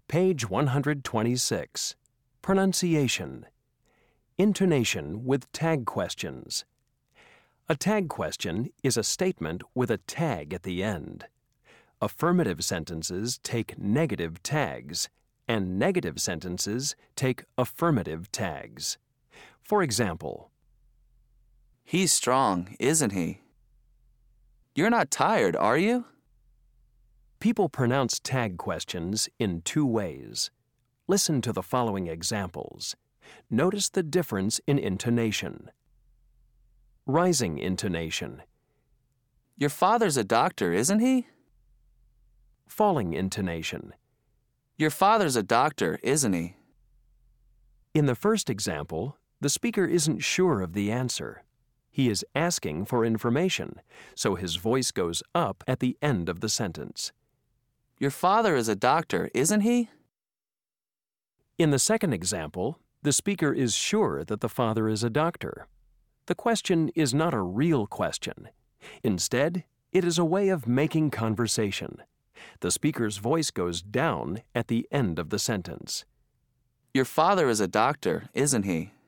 Page 126. Pronunciation. Intonation with tag questions. A tag question is a statement with a tag at the end. Affirmative sentences take negative tags, and negative sentences take affirmative tags. For example, He's strong, isn't he? You're not tired, are you? people pronounce tag questions in two ways. Listen to the following examples. Notice the difference in intonation. Rising intonation. Your father's a doctor, isn't he? Falling intonation. Your father's a doctor, isn't he? In the first example, the speaker isn't sure of the answer. He is asking for information, so his voice goes up at the end of the sentence. Your father is a doctor, isn't he? In the second example, the speaker is sure that the father is a doctor. The question is not a real question. Instead, it is a way of making conversation. The speaker's voice goes down at the end of the sentence. Your father is a doctor, isn't he?